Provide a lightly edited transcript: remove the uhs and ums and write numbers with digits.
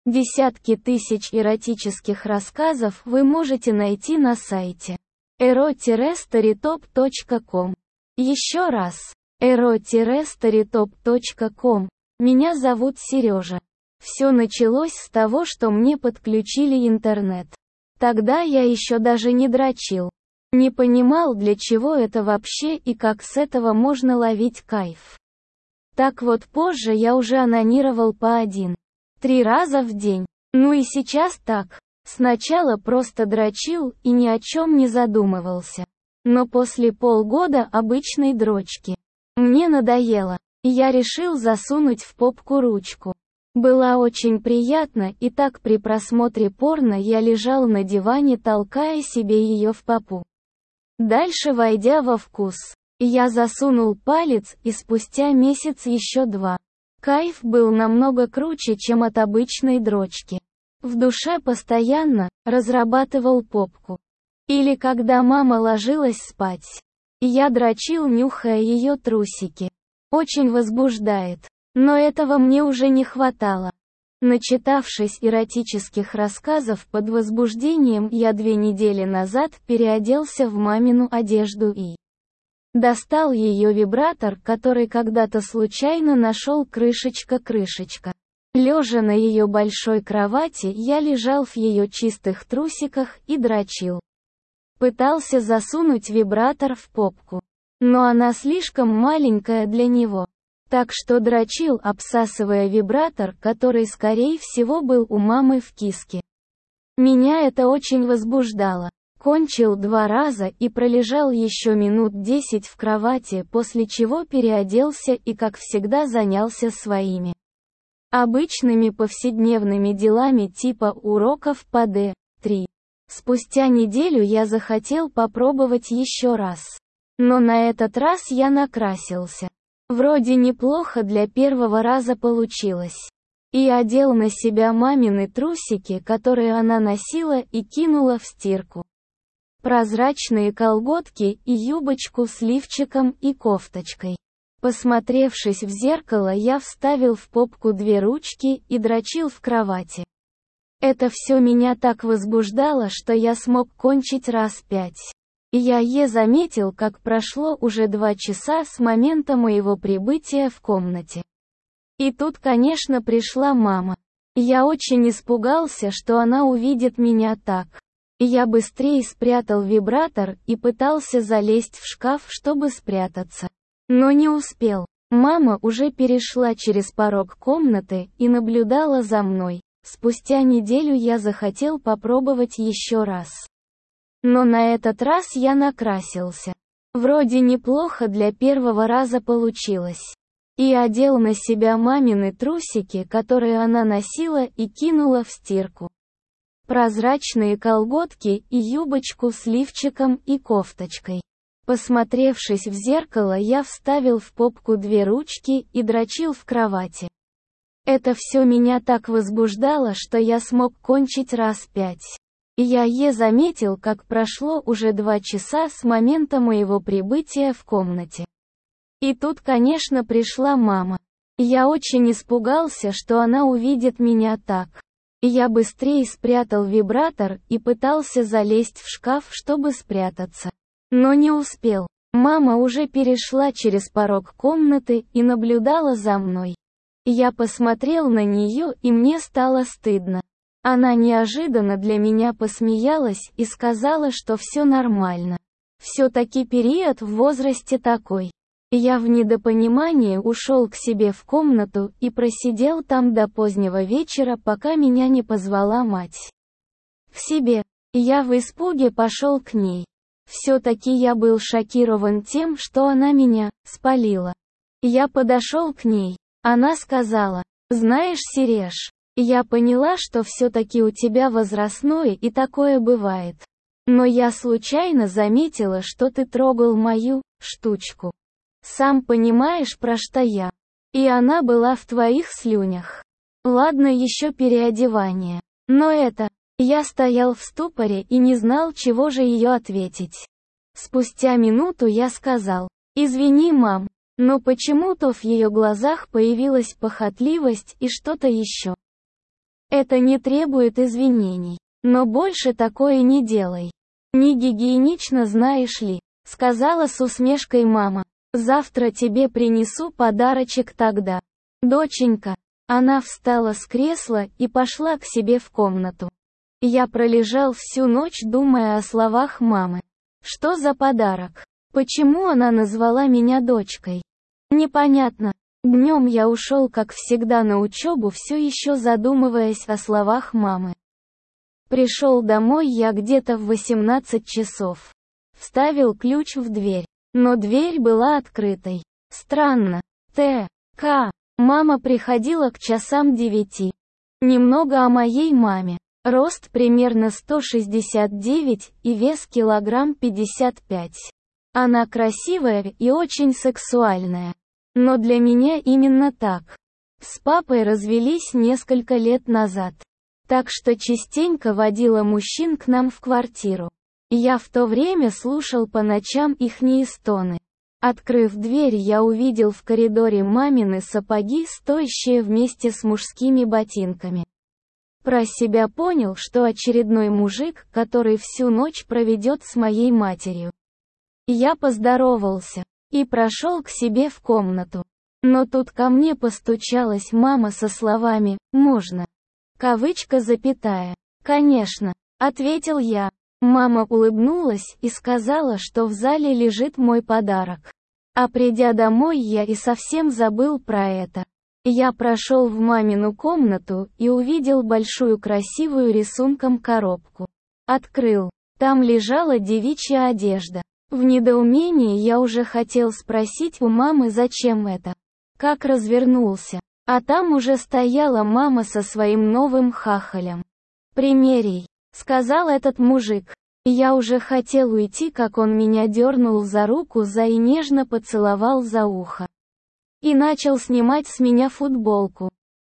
Десятки тысяч эротических рассказов вы можете найти на сайте ero-storytop.com. Еще раз. ero-storytop.com. Меня зовут Сережа. Все началось с того, что мне подключили интернет. Тогда я еще даже не дрочил. Не понимал, для чего это вообще и как с этого можно ловить кайф. Так вот, позже я уже онанировал по 1-3 раза в день. Ну и сейчас так. Сначала просто дрочил и ни о чем не задумывался. Но после полгода обычной дрочки мне надоело, и я решил засунуть в попку ручку. Было очень приятно, и так при просмотре порно я лежал на диване, толкая себе ее в попу. Дальше, войдя во вкус, я засунул палец, и спустя месяц еще 2. Кайф был намного круче, чем от обычной дрочки. В душе постоянно разрабатывал попку. Или когда мама ложилась спать, я дрочил, нюхая ее трусики. Очень возбуждает. Но этого мне уже не хватало. Начитавшись эротических рассказов под возбуждением, я 2 недели назад переоделся в мамину одежду и достал ее вибратор, который когда-то случайно нашел крышечка. Лежа на ее большой кровати, я лежал в ее чистых трусиках и дрочил. Пытался засунуть вибратор в попку. Но она слишком маленькая для него. Так что дрочил, обсасывая вибратор, который скорее всего был у мамы в киске. Меня это очень возбуждало. Кончил 2 раза и пролежал еще минут 10 в кровати, после чего переоделся и, как всегда, занялся своими обычными повседневными делами типа уроков по D3. Спустя неделю я захотел попробовать еще раз. Но на этот раз я накрасился. Вроде неплохо для первого раза получилось. И одел на себя мамины трусики, которые она носила, и кинула в стирку. Прозрачные колготки и юбочку с лифчиком и кофточкой. Посмотревшись в зеркало, я вставил в попку 2 ручки и дрочил в кровати. Это все меня так возбуждало, что я смог кончить раз 5. И я заметил, как прошло уже 2 часа с момента моего прибытия в комнате. И тут, конечно, пришла мама. Я очень испугался, что она увидит меня так. И я быстрее спрятал вибратор и пытался залезть в шкаф, чтобы спрятаться. Но не успел. Мама уже перешла через порог комнаты и наблюдала за мной. Спустя неделю я захотел попробовать еще раз. Но на этот раз я накрасился. Вроде неплохо для первого раза получилось. И одел на себя мамины трусики, которые она носила, и кинула в стирку. Прозрачные колготки и юбочку с лифчиком и кофточкой. Посмотревшись в зеркало, я вставил в попку 2 ручки и дрочил в кровати. Это все меня так возбуждало, что я смог кончить раз 5. И я заметил, как прошло уже 2 часа с момента моего прибытия в комнате. И тут, конечно, пришла мама. Я очень испугался, что она увидит меня так. И я быстрее спрятал вибратор и пытался залезть в шкаф, чтобы спрятаться. Но не успел. Мама уже перешла через порог комнаты и наблюдала за мной. Я посмотрел на нее, и мне стало стыдно. Она неожиданно для меня посмеялась и сказала, что все нормально. Все-таки период в возрасте такой. Я в недопонимании ушел к себе в комнату и просидел там до позднего вечера, пока меня не позвала мать к себе. Я в испуге пошел к ней. Все-таки я был шокирован тем, что она меня спалила. Я подошел к ней. Она сказала: «Знаешь, Сереж, я поняла, что все-таки у тебя возрастное и такое бывает. Но я случайно заметила, что ты трогал мою штучку. Сам понимаешь, про что я. И она была в твоих слюнях. Ладно, еще переодевание. Но это...» Я стоял в ступоре и не знал, чего же ее ответить. Спустя минуту я сказал: «Извини, мам». Но почему-то в ее глазах появилась похотливость и что-то еще. Это не требует извинений. Но больше такое не делай. Не гигиенично, знаешь ли, сказала с усмешкой мама. Завтра тебе принесу подарочек тогда. Доченька. Она встала с кресла и пошла к себе в комнату. Я пролежал всю ночь, думая о словах мамы. Что за подарок? Почему она назвала меня дочкой? Непонятно. Днем я ушел, как всегда, на учебу, все еще задумываясь о словах мамы. Пришел домой я где-то в 18 часов. Вставил ключ в дверь. Но дверь была открытой. Странно. Т.К. Мама приходила к часам 9. Немного о моей маме. Рост примерно 169 и вес килограмм 55. Она красивая и очень сексуальная. Но для меня именно так. С папой развелись несколько лет назад. Так что частенько водила мужчин к нам в квартиру. Я в то время слушал по ночам ихние стоны. Открыв дверь, я увидел в коридоре мамины сапоги, стоящие вместе с мужскими ботинками. Про себя понял, что очередной мужик, который всю ночь проведет с моей матерью. Я поздоровался и прошел к себе в комнату. Но тут ко мне постучалась мама со словами «можно». Кавычка, запятая. «Конечно», — ответил я. Мама улыбнулась и сказала, что в зале лежит мой подарок. А придя домой, я и совсем забыл про это. Я прошел в мамину комнату и увидел большую красивую рисунком коробку. Открыл. Там лежала девичья одежда. В недоумении я уже хотел спросить у мамы, зачем это. Как развернулся. А там уже стояла мама со своим новым хахалем. «Примеряй», — сказал этот мужик. Я уже хотел уйти, как он меня дернул за руку и нежно поцеловал за ухо. И начал снимать с меня футболку.